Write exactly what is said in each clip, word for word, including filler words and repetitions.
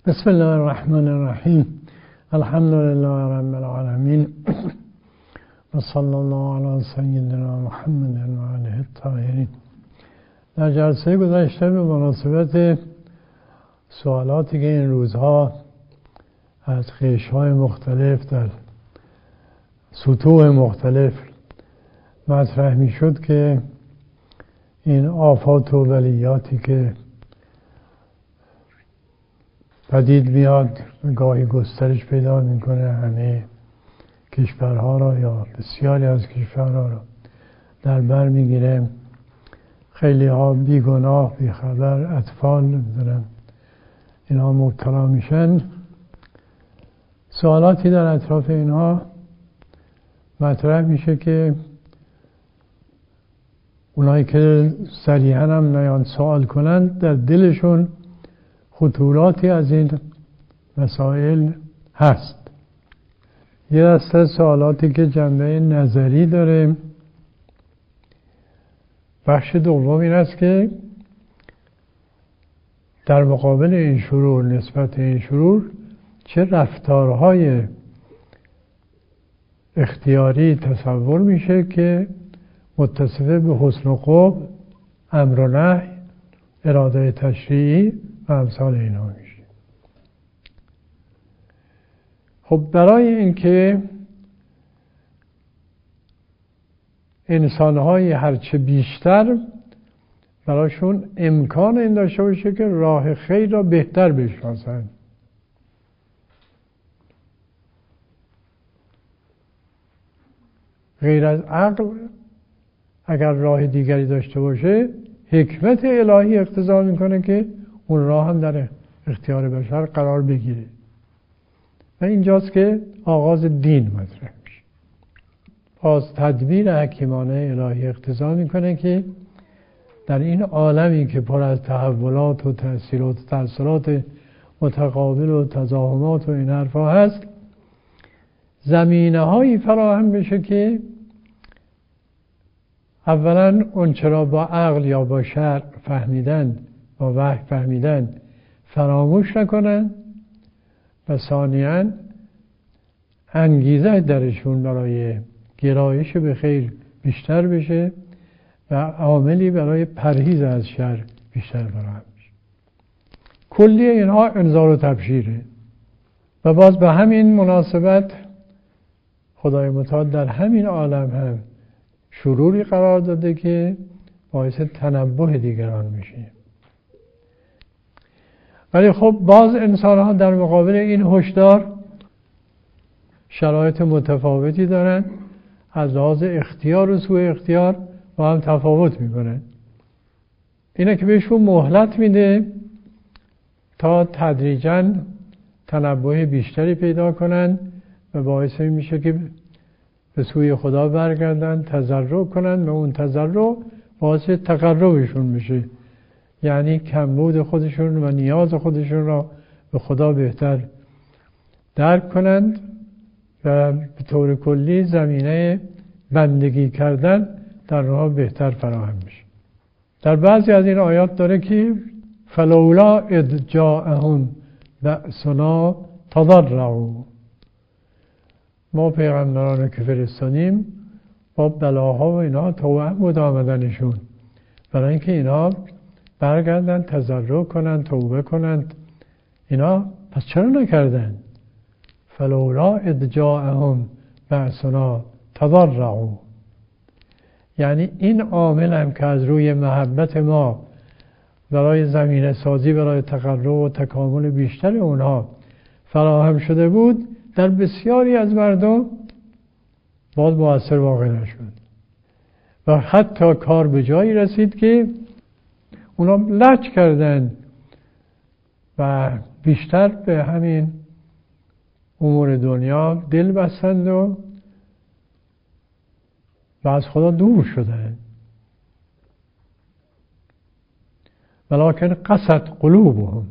بسم الله الرحمن الرحیم. الحمد لله رب العالمین و صلی الله علی سیدنا محمد و آله الطاهرین. در جلسه گذشته به مناسبت سوالاتی که این روزها از قشرهای مختلف در سطوح مختلف مطرح می شد که این آفات و بلیاتی که پدید میاد گاهی گسترش پیدا میکنه، همه کشورها را یا بسیاری از کشورها را در بر میگیره. خیلی ها بیگناه بیخبر اطفال نمیدونم اینها مبتلا میشن. سوالاتی در اطراف اینها مطرح میشه که اونایی که صریحاً هم نیان سوال کنند در دلشون خطوراتی از این مسائل هست. یه دسته سوالاتی که جنبه نظری داره. بخش دوم این است که در مقابل این شرور، نسبت این شرور چه رفتارهای اختیاری تصور میشه که متصفه به حسن و قبح، امر و نهی، اراده تشریعی و امثال اینا میشه. خب برای اینکه انسان‌های هرچه بیشتر براشون امکان این داشته باشه که راه خیر را بهتر بشناسن، غیر از عقل اگر راه دیگری داشته باشه، حکمت الهی اقتضا میکنه که اون راه هم در اختیار بشر قرار بگیره و اینجاست که آغاز دین مطرح میشه. باز تدبیر حکیمانه الهی اقتضا میکنه که در این عالمی که پر از تحولات و تأثیرات و تأثیرات متقابل و تزاحمات و این حرفا هست، زمینه هایی فراهم بشه که اولا اون چرا با عقل یا با شرع فهمیدن، با وحی فهمیدن فراموش نکنن و ثانیاً انگیزه درشون برای گرایش به خیر بیشتر بشه و عاملی برای پرهیز از شر بیشتر فراهم بشه. کلی اینها انذار و تبشیره. و باز به همین مناسبت خدای متعال در همین عالم هم شروری قرار داده که باعث تنبه دیگران میشه. ولی خب باز انسان ها در مقابل این هشدار شرایط متفاوتی دارن، از لحاظ اختیار و سوء اختیار با هم تفاوت میکنن. اینه که بهشون مهلت میده تا تدریجاً تنبه بیشتری پیدا کنن و باعث میشه که به سوی خدا برگردن، تضرع کنن و اون تضرع باعث تقربشون میشه، یعنی کمبود خودشون و نیاز خودشون را به خدا بهتر درک کنند و به طور کلی زمینه بندگی کردن در راه بهتر فراهم میشه. در بعضی از این آیات داره که فلولا اذ جاءهم بأسنا تضرعوا. ما پیغمبران که فرستادیم با بلاها و اینا توهم بود آمدنشون، برای اینکه اینا برگردن تضرع کنن، توبه کنن. اینا پس چرا نکردن؟ فلولا اذ جاءهم بأسنا تضرعوا. یعنی این عامل هم که از روی محبت ما برای زمینه سازی، برای تقرب و تکامل بیشتر اونها فراهم شده بود، در بسیاری از مردم باز مؤثر واقع نشد و حتی کار به جایی رسید که اونا لج کردن و بیشتر به همین امور دنیا دل بستند و و از خدا دور شدن. ولکن قست قلوبهم.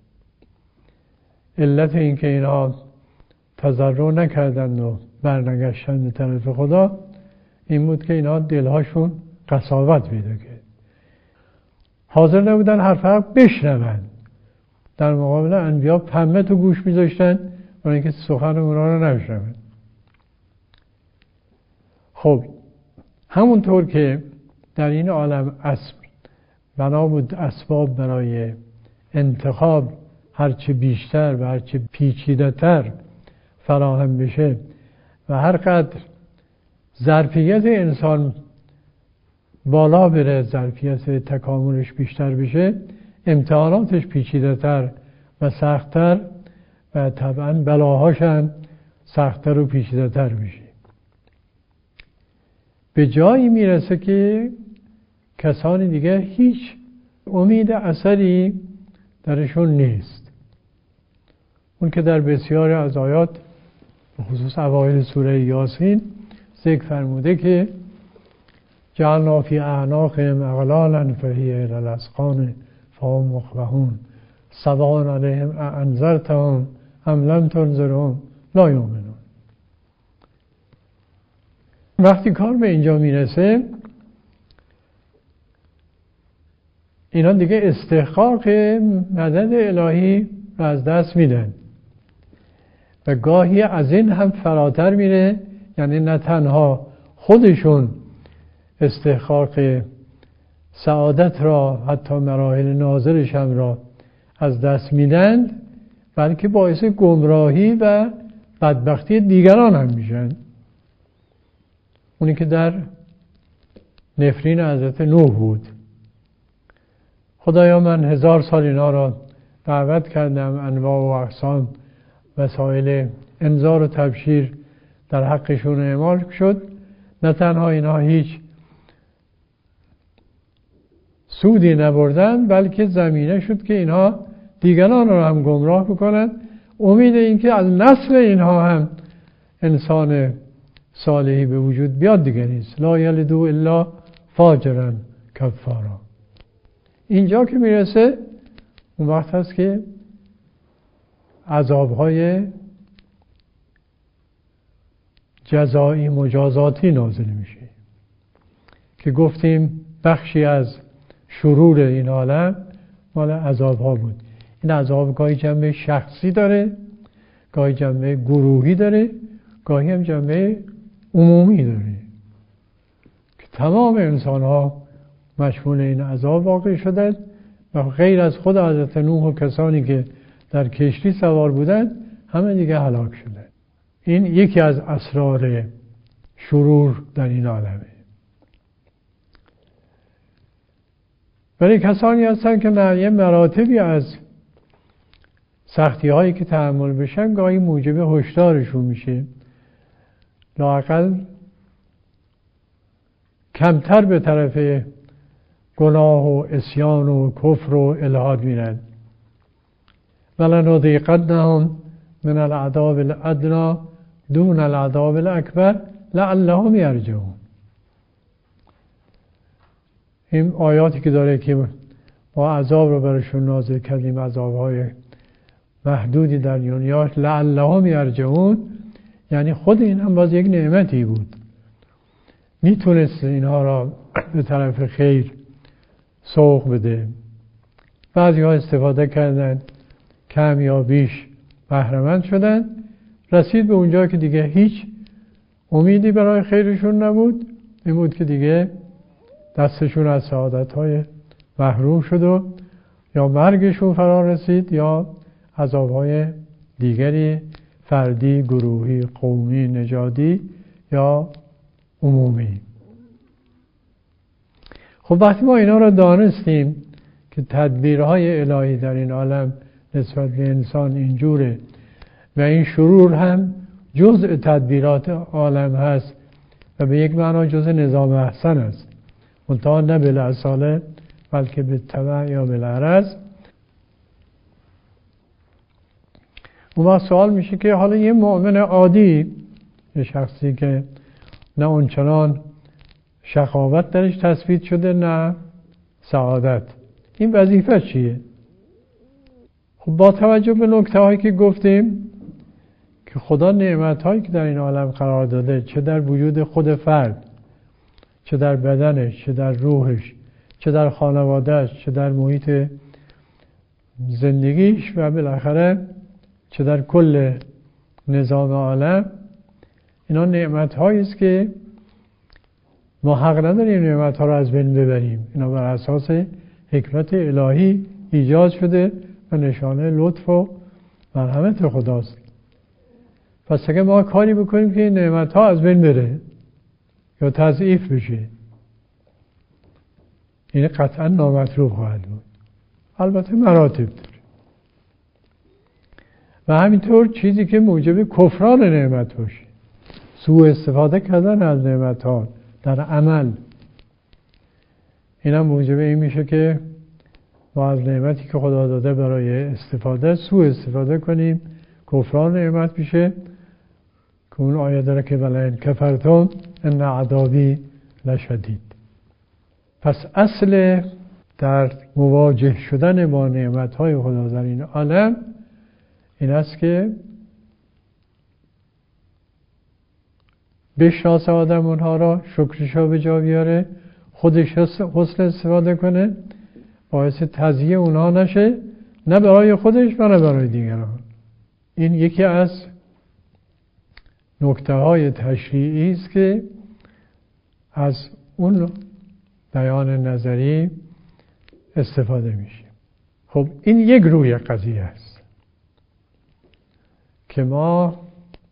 علت این که اینا تضرع نکردند و برنگشتن به طرف خدا این بود که اینا دلهاشون قساوت پیدا کرد، حاضر نبودن حرف حق بشنون. در مقابل انبیا پنبه تو گوش می‌ذاشتن برای اینکه سخن اونا رو نشنون. خب همونطور که در این عالم اسب بنا بود اسباب برای انتخاب هرچه بیشتر و هرچه پیچیده‌تر فراهم بشه و هر قدر ظرفیت انسان بالا بره، ظرفیت تکاملش بیشتر بشه، امتحاناتش پیچیده‌تر و سخت‌تر و طبعاً بلاهاش هم سخت‌تر و پیچیده‌تر میشه. به جایی میرسه که کسانی دیگه هیچ امید اثری درشون نیست. اون که در بسیاری از آیات خصوص اوایل سوره یاسین ذکر فرموده که جعلنا فی اعناقهم اغلالا فهی الی الاذقان فهم مقمحون سواء علیهم اانذرتهم ام لم تنذرهم لا یؤمنون. وقتی کار به اینجا میرسه اینا دیگه استحقاق مدد الهی رو از دست میدن و گاهی از این هم فراتر میره، یعنی نه تنها خودشون استحقاق سعادت را حتی مراحل ناظرش هم را از دست میدن، بلکه باعث گمراهی و بدبختی دیگران هم میشن. اونی که در نفرین حضرت نوح بود. خدایا من هزار سال اینا را دعوت کردم، انواع و اقسام وسایل انذار و تبشیر در حقشون اعمال شد، نه تنها اینا هیچ سودی نبردن بلکه زمینه شد که اینها دیگران را هم گمراه بکنن. امید این که از نسل اینها هم انسان صالحی به وجود بیاد دیگه نیست. لا یلدو الا فاجرا کفارا. اینجا که میرسه اون وقت هست که عذابهای جزایی مجازاتی نازل میشه که گفتیم بخشی از شرور این عالم مال عذابها بود. این عذاب گاهی جنبه شخصی داره، گاهی جنبه گروهی داره، گاهی هم جنبه عمومی داره که تمام انسان ها مشمول این عذاب واقع شدند و غیر از خود حضرت نوح و کسانی که در کشتی سوار بودند همه دیگه هلاک شدند. این یکی از اسرار شرور در این عالمه. ولی کسانی هستن که در یه مراتبی از سختی هایی که تحمل بشن گاهی موجب هشدارشون میشه، لااقل کمتر به طرف گناه و عصیان و کفر و الحاد میرن. ولنذیقنهم من العذاب الادنی دون العذاب الاکبر لعلهم یرجعون. این آیاتی که داره که ما عذاب رو برشون نازل کردیم، عذابهای محدودی در دنیا، لعلهم یرجعون، یعنی خود این هم باز یک نعمتی بود، میتونست اینها را به طرف خیر سوق بده. بعضی ها استفاده کردن، کم یا بیش بهره‌مند شدن، رسید به اونجا که دیگه هیچ امیدی برای خیرشون نبود، این بود که دیگه دستشون از سعادت‌های محروم شد و یا مرگشون فرا رسید یا عذاب‌های دیگری فردی، گروهی، قومی، نژادی یا عمومی. خب وقتی ما اینا رو دانستیم که تدبیرهای الهی در این عالم نسبت به انسان اینجوره و این شرور هم جزء تدبیرات عالم هست و به یک معنا جزء نظام احسن است، منتها نه بالاصاله بلکه به تبع یا بالعرض. اون وقت سوال میشه که حالا یه مؤمن عادی، یه شخصی که نه اونچنان شقاوت درش تثبیت شده نه سعادت، این وظیفه چیه؟ خب با توجه به نکته هایی که گفتیم که خدا نعمت هایی که در این عالم قرار داده، چه در وجود خود فرد، چه در بدنش، چه در روحش، چه در خانوادهش، چه در محیط زندگیش و بالاخره چه در کل نظام عالم، اینا نعمت هایی است که ما حق نداریم نعمت ها رو از بین ببریم. اینا بر اساس حکمت الهی ایجاد شده و نشانه لطف و مرحمت خداست. پس اگه ما کاری بکنیم که این نعمت ها از بین بره یا تضعیف بشه، این قطعا نامطلوب خواهد بود. البته مراتب داره. و همینطور چیزی که موجب کفران نعمت باشه، سوء استفاده کردن از نعمت ها در عمل، این هم موجب این میشه که ما از نعمتی که خدا داده برای استفاده سوء استفاده کنیم، کفران نعمت میشه که اون آیه داره که ولئن کفرتم ان عذابی لشدید. پس اصل در مواجه شدن با نعمت‌های خدا در این عالم این است که بشناسه آدم اونها را، شکرش را به جا بیاره، خودش حسن استفاده کنه، باعث تضییع اونها نشه، نه برای خودش و نه برای دیگران. این یکی از نکته های تشریعی است که از اون بیان نظری استفاده میشه. خب این یک روی قضیه است که ما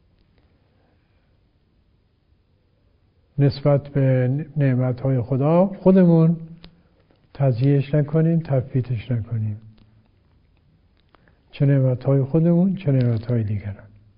نسبت به نعمت‌های خدا خودمون تضییعش نکنیم، تفویتش نکنیم، چه نعمت‌های خودمون چه نعمت‌های دیگران.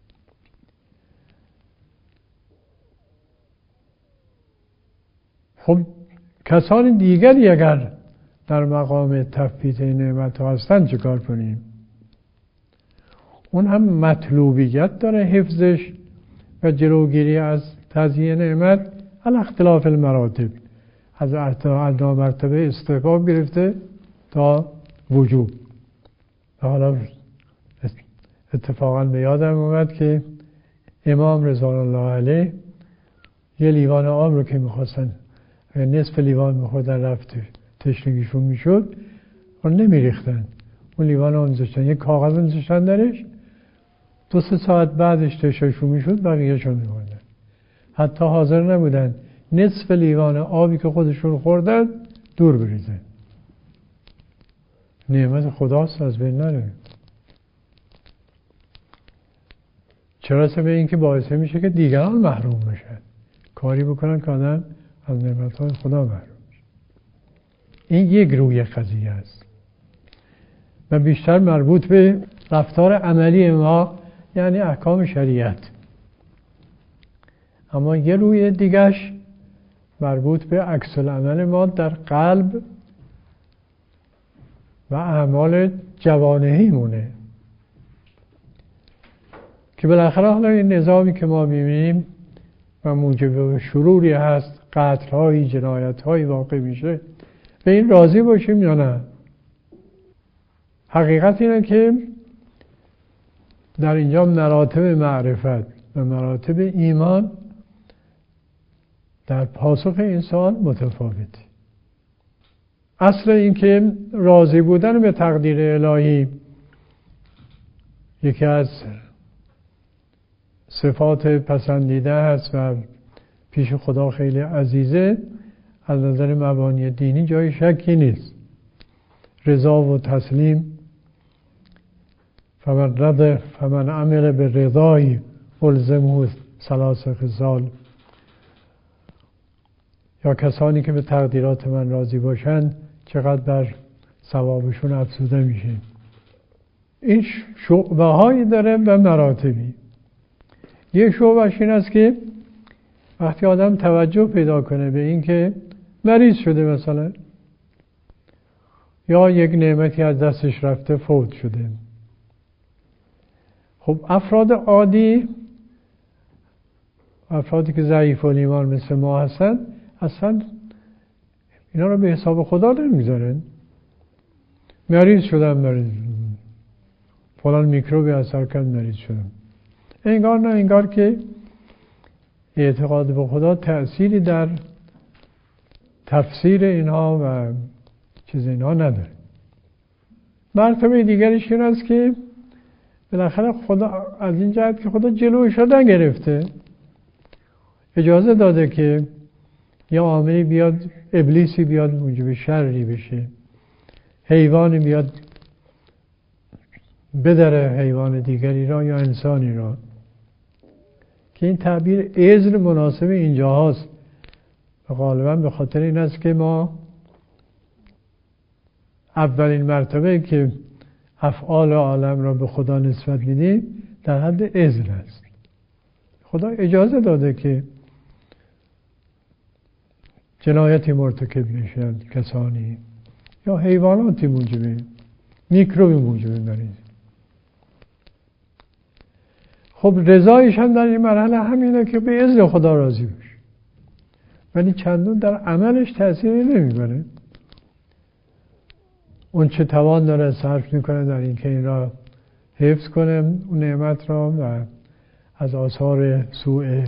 خب کسان دیگری اگر در مقام تفویت نعمت‌ها هستن چه کار کنیم؟ اون هم مطلوبیت داره حفظش و جلوگیری از تضییع نعمت علی اختلاف المراتب، از ادنا مرتبه استحباب گرفته تا وجوب. حالا اتفاقا به یادم اومد که امام رضوان الله علیه یه لیوان آب رو که میخواستن نصف لیوان میخوردن رفت تشنگیشون میشد و نمیریختن، اون لیوان آب میذاشتن، یه کاغذ میذاشتن درش، دو سه ساعت بعدش تشنگیشون میشد بقیه‌شون میخوردن. حتی حاضر نبودن نصف لیوان آبی که خودشون خوردن دور بریزن. نعمت خداست، از بین نره. چرا؟ به این که باعث میشه که دیگران محروم بشن، کاری بکنن که آدم از نعمت‌های خدا محروم بشه. این یک روی قضیه است و بیشتر مربوط به رفتار عملی ما، یعنی احکام شریعت. اما یه روی دیگش مربوط به عکس العمل ما در قلب و اعمال جوانهی مونه که بالاخره حالا این نظامی که ما می‌بینیم و موجب شروری هست، قتل‌هایی، جنایت‌هایی واقع میشه، به این راضی باشیم یا نه؟ حقیقت اینه که در اینجا مراتب معرفت و مراتب ایمان در پاسخ این سوال متفاوته. اصل این که راضی بودن به تقدیر الهی یکی از صفات پسندیده هست و پیش خدا خیلی عزیزه، از نظر مبانی دینی جای شکی نیست. رضا و تسلیم، فمن رضی فمن عمل به رضای الزمه ثلاث خصال، یا کسانی که به تقدیرات من راضی باشند چقدر بر ثوابشون افزوده میشه. این شعبه هایی داره و مراتبی. یه شعبهش این است که وقتی آدم توجه پیدا کنه به این که مریض شده مثلا، یا یک نعمتی از دستش رفته، فوت شده. خب افراد عادی، افرادی که ضعیف الایمان مثل ما هستن، اصلا اینا رو به حساب خدا نمیذارن. مریض شدن، مریض فلان میکروبی اثر کرد، مریض شدن. انگار نه انگار که اعتقاد به خدا تأثیری در تفسیر اینها و چیز اینها نداره. مرتبه دیگرش این است که بالاخره خدا از این جهت که خدا جلوش رو نگرفته، اجازه داده که یا عاملی بیاد، ابلیسی بیاد موجب شری بشه، حیوانی بیاد بدره حیوان دیگری را یا انسانی را، که این تعبیر اذن مناسب اینجا هست و غالبا به خاطر این است که ما اولین مرتبه که افعال عالم را به خدا نسبت میدیم در حد اذن است. خدا اجازه داده که جنایتی مرتکب میشن کسانی یا حیواناتی موجب میکروبی موجب مریض. خب رضایشان در این مرحله همینه که به اذن خدا راضی بشه، ولی چندون در عملش تأثیری نمیبره. اون چه توان داره صرف میکنه در این که این را حفظ کنه اون نعمت را و از آثار سوء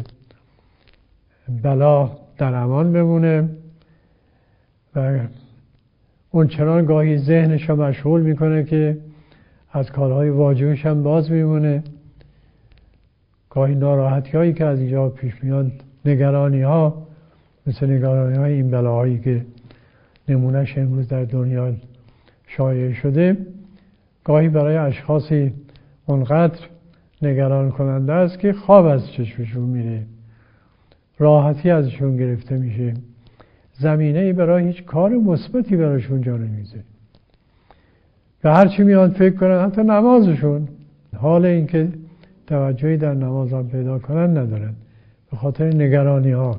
بلا در امان بمونه، و اون چنان گاهی ذهنش را مشغول میکنه که از کارهای واجبش هم باز میمونه. گاهی ناراحتی هایی که از اینجا پیش میاد، نگرانی ها، مثل نگرانی های این بلاهایی که نمونهش امروز در دنیا شایع شده، گاهی برای اشخاصی اونقدر نگران کننده است که خواب از چشمشون میره، راحتی ازشون گرفته میشه، زمینه‌ای برای هیچ کار مثبتی براشون جا نمیذاره. و هرچی میان فکر کنن، حتی نمازشون، حال اینکه توجهی در نماز هم پیدا کنن ندارن به خاطر نگرانی ها.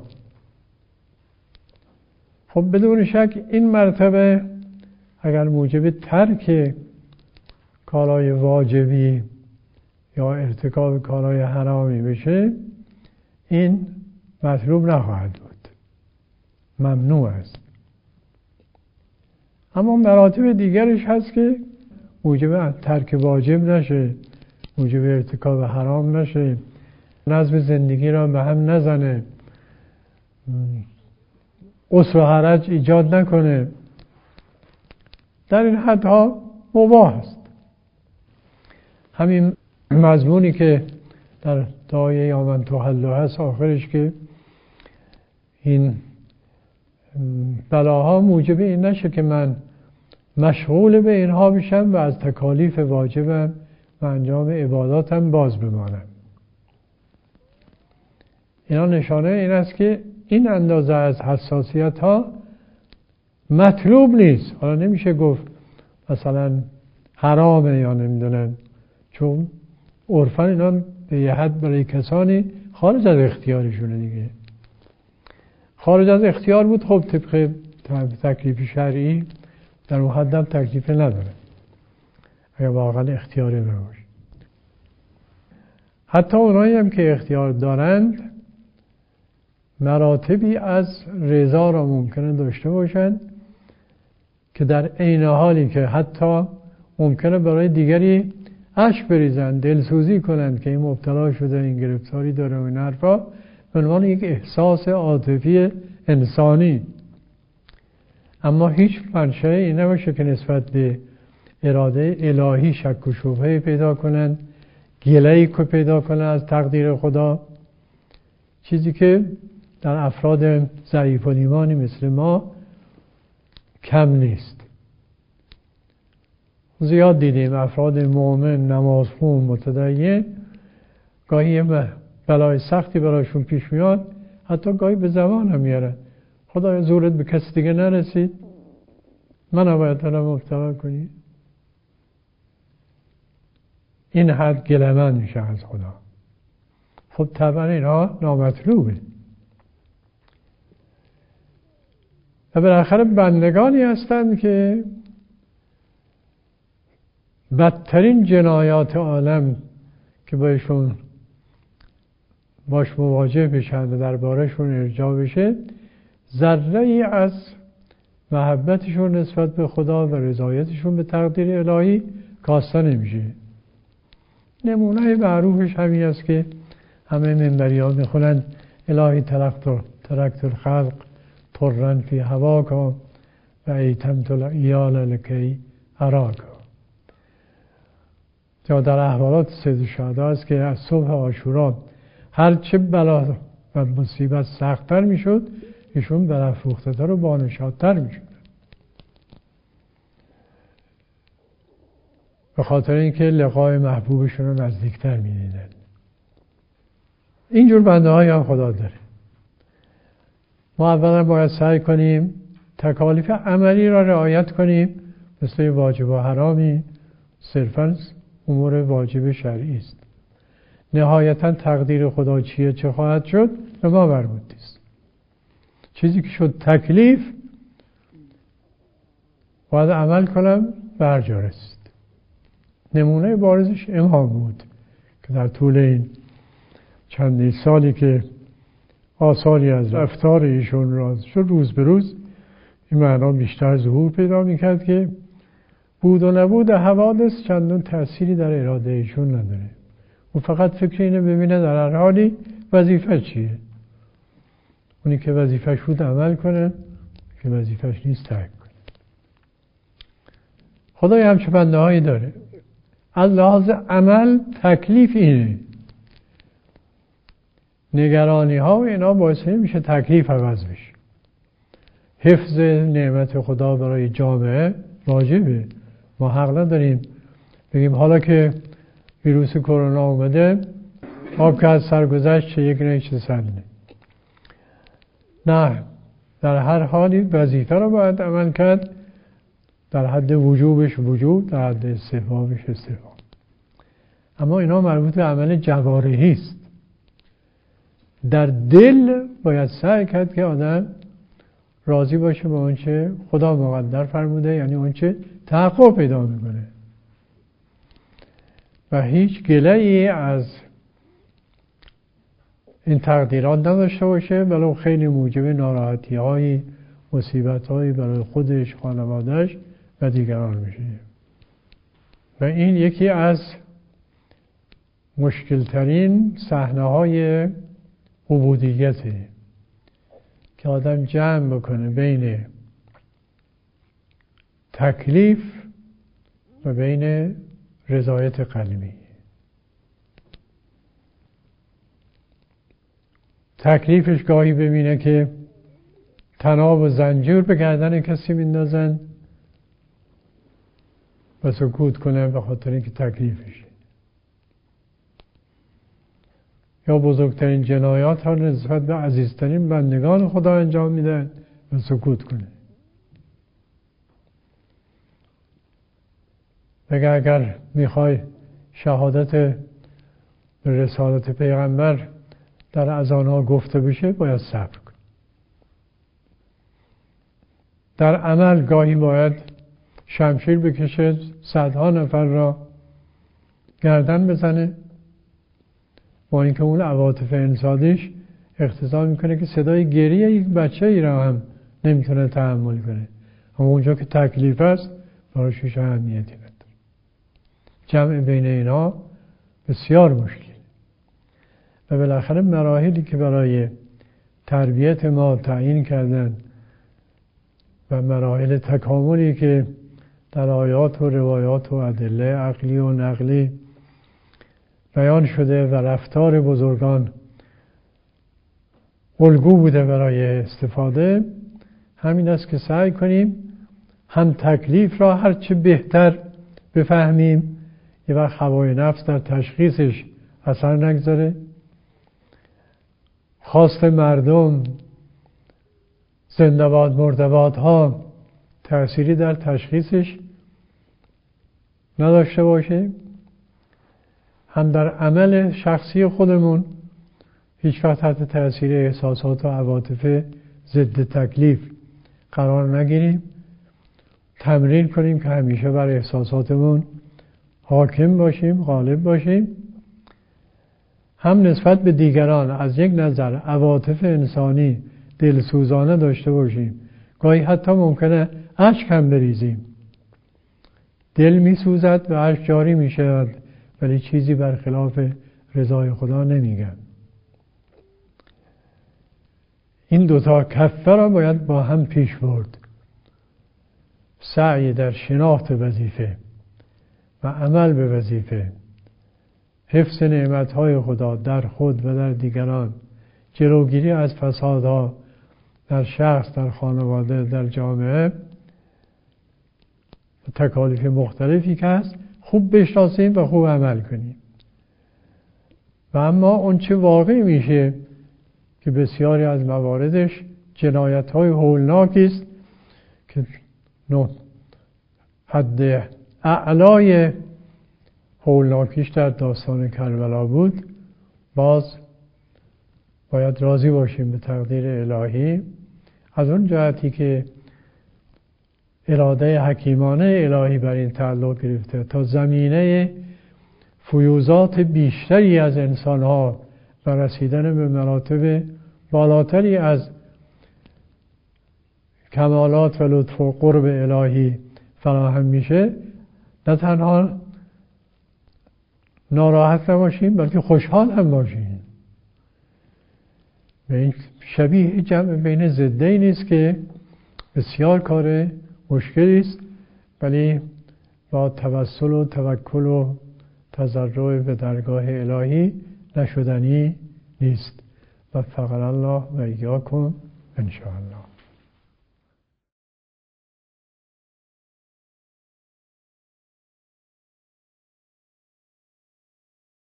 خب بدون شک این مرتبه اگر موجب ترک کارهای واجبی یا ارتکاب کارهای حرامی بشه، این مطلوب نخواهد بود، ممنوع است. اما مراتب دیگرش هست که موجب ترک واجب نشه، موجب ارتکاب حرام نشه، نظم زندگی را به هم نزنه، عسر و حرج ایجاد نکنه، در این حدها مباح است. همین مضمونی که در دعای یا من تحله هست آخرش که این بلاها موجب این نشه که من مشغول به اینها بشم و از تکالیف واجبم و انجام عباداتم باز بمانم. اینا نشانه این است که این اندازه از حساسیت ها مطلوب نیست. حالا نمیشه گفت مثلا حرامه یا نمیدونن، چون عرفاً اینا به یه حد برای کسانی خارج از اختیارشونه دیگه. خارج از اختیار بود خب طبق تکلیف شرعی در اون حد هم تکلیف نداره اگر واقعا اختیاری نباشه. حتی اونایی هم که اختیار دارند مراتبی از رضا را ممکنه داشته باشند که در عین حالی که حتی ممکنه برای دیگری اشک بریزند، دلسوزی کنند که این مبتلا شده، این گرفتاری داره و این حرفا، به عنوان یک احساس عاطفی انسانی. اما هیچ منشأی این نباشه که نسبت به اراده الهی شک و شبهه پیدا کنند، گله‌ای که پیدا کنند از تقدیر خدا، چیزی که در افراد ضعیف الایمانی مثل ما کم نیست. زیاد دیدیم افراد مؤمن، نمازخون، متدین، گاهی یه بلای سختی براشون پیش میاد، حتی گاهی به زبان هم میارن خدایا زورت به کسی دیگه نرسید، من باید دارم مبتلا کنی. این حد گله‌مند میشه از خدا. خب طبعا اینها نامطلوبه. و بالاخره بندگانی هستند که بدترین جنایات عالم که باشون باش مواجه بشن و دربارهشون ارجاع بشه، ذره ای از محبتشون نسبت به خدا و رضایتشون به تقدیر الهی کاسته نمیشه. نمونه معروفش همین است که همه منبری‌ها میخونند الهی ترکت ترکت الخلق طرا فی هواک و ایتمت العیال لکی اراک. یا در احوالات سید شهدا است که از صبح عاشورا هر چه بلا و مصیبت سخت‌تر میشد ایشون برافروخته‌تر و بانشادتر میشد، به خاطر اینکه لقای محبوبشون رو نزدیکتر می‌دیدن. اینجور بنده های هم خدا داره. ما اولا باید سعی کنیم تکالیف عملی را رعایت کنیم، مثل واجب و حرامی صرفاً امور واجب شرعی است. نهایتاً تقدیر خدا چیه چه خواهد شد به ما مربوط نیست. چیزی که شد تکلیف باید عمل کنم به هر جا رسید. نمونه بارزش امام بود که در طول این چندین سالی که آثاری از رفتار ایشون راز شد، روز به روز این معنا بیشتر ظهور پیدا میکرد که بود و نبود حوادث چندان تأثیری در اراده ایشون نداره. او فقط فکر اینه ببینه در هر حالی وظیفه چیه. اونی که وظیفه‌ش بود عمل کنه، که وظیفه‌ش نیست ترک کنه. خدای همچه بنده هایی داره. از لحاظ عمل تکلیف اینه. نگرانی ها و اینا باعث نمیشه تکلیف عوض بشه. حفظ نعمت خدا برای جامعه واجبه. ما حق نداریم بگیم حالا که ویروس کرونا اومده آب که از سر گذشت چه یک نه چه سر نه. نه، در هر حالی وظیفه رو باید عمل کرد، در حد وجوبش وجوب، در حد استحبابش استحباب. اما اینا مربوط به عمل جوارحی است. در دل باید سعی کرد که آدم راضی باشه با اونچه خدا مقدر فرموده، یعنی اونچه تحقق پیدا میکنه و هیچ گله‌ای از این تقدیرات نداشته باشه، ولو خیلی موجب ناراحتی های مصیبت هایی برای خودش، خانوادهش و دیگران میشه. و این یکی از مشکل ترین صحنه های عبودیته که آدم جمع بکنه بین تکلیف و بین رضایت قلبی. تکلیفش گاهی ببینه که طناب و زنجیر به گردن کسی میندازن و سکوت کنه به خاطر اینکه تکلیفشه. یا بزرگترین جنایات ها نسبت به عزیزترین بندگان خدا انجام میدن و سکوت کنه. بگه اگر میخوای شهادت به رسالت پیغمبر در اذان ها گفته بشه باید صبر کن. در عمل گاهی باید شمشیر بکشه، صدها نفر را گردن بزنه، با اینکه اون عواطف انسانیش اقتضا میکنه که صدای گریه یک بچه ای را هم نمیتونه تحمل کنه، اما اونجا که تکلیف است براش هیچ اهمیتی نداره. جمع بین اینا بسیار مشکل و بالاخره مراحلی که برای تربیت ما تعیین کردن و مراحل تکاملی که در آیات و روایات و ادله عقلی و نقلی بیان شده و رفتار بزرگان الگو بوده برای استفاده، همین است که سعی کنیم هم تکلیف را هرچه بهتر بفهمیم، یه وقت هوای نفس در تشخیصش اثر نگذاره، خواست مردم زنده‌باد مرده‌باد ها تأثیری در تشخیصش نداشته باشه، هم در عمل شخصی خودمون هیچ وقت تحت تأثیر احساسات و عواطف ضد تکلیف قرار نگیریم. تمرین کنیم که همیشه بر احساساتمون حاکم باشیم، غالب باشیم. هم نسبت به دیگران از یک نظر عواطف انسانی دلسوزانه داشته باشیم. گاهی حتی ممکنه اشک هم بریزیم. دل می سوزد و اشک جاری می شود، ولی چیزی برخلاف رضای خدا نمیگن. این دوتا کفه را باید با هم پیش برد. سعی در شناخت وظیفه و عمل به وظیفه، حفظ نعمتهای خدا در خود و در دیگران، جلوگیری از فسادها در شخص، در خانواده، در جامعه، تکالیف مختلفی که هست خوب بشناسیم و خوب عمل کنیم. و اما اون چه واقع میشه که بسیاری از مواردش جنایت‌های هولناکی است که حد اعلای هولناکیش در داستان کربلا بود. باز باید راضی باشیم به تقدیر الهی از اون جهتی که اراده حکیمانه الهی بر این تعلق گرفته تا زمینه فیوضات بیشتری از انسانها و رسیدن به مراتب بالاتری از کمالات و لطف و قرب الهی فراهم میشه. نه تنها ناراحت نباشیم بلکه خوشحال هم باشیم. به این شبیه جمع بین ضدین نیست که بسیار کار مشکلی است، ولی با توسل و توکل و تضرع به درگاه الهی نشدنی نیست. وفقنا الله و ایاکم ان شاء الله.